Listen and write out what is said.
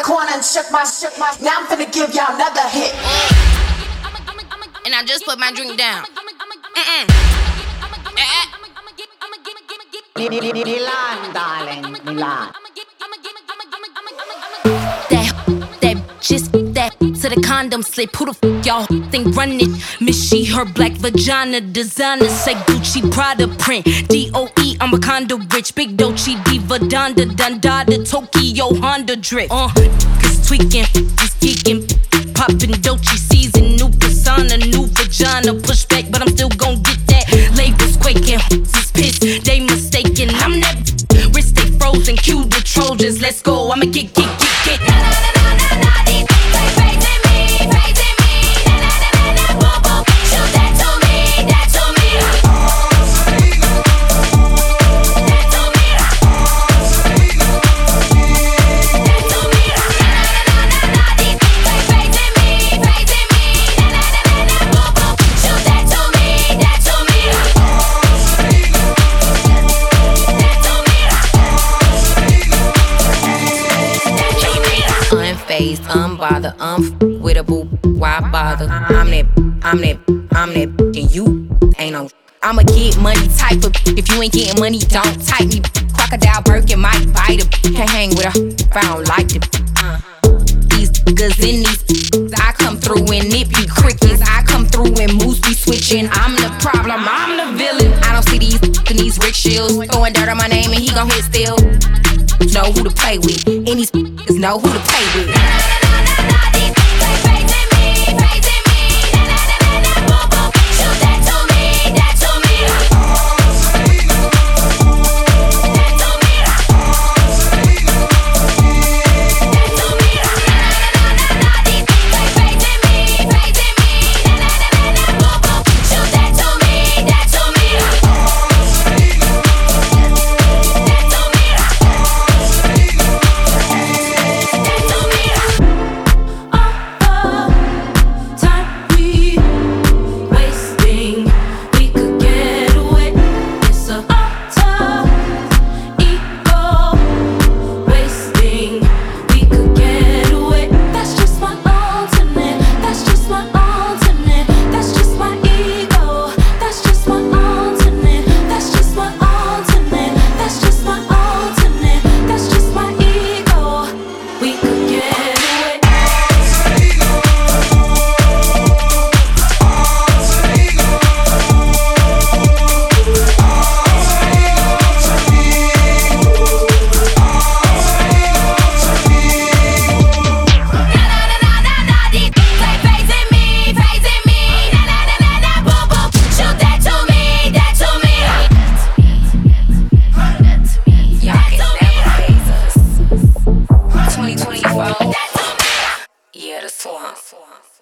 the corner and shook my. Now I'm finna give y'all another hit. And I just put my drink down. Milan, darling, Milan. That just that to the condom slip. Who the f y'all think run it? Miss she her black vagina designer say Gucci Prada print. DOE I'm a condo rich. Big Dolce Diva Donda Dundada Tokyo Honda drip. Cause tweaking, just geeking, popping Dolce season, new persona, new vagina. Push back, but I'm still gon' get that. Labels quaking, just pissed, they mistaken. I'm that wrist stay frozen. Cue the Trojans, let's go. I'ma get. Unbothered, with a boo, why bother? I'm that, and you ain't no. I'm a get money type of. If you ain't getting money, don't type me. Crocodile Birkin might bite a. Can't hang with her if I don't like them. These niggas in these, I come through and it be crickets. I come through and moves be switching. I'm the problem, I'm the villain. I don't see these rickshaws throwing dirt on my name and he gon' hit still. Know who to play with, and these niggas know who to play with. Yeah, the swamp.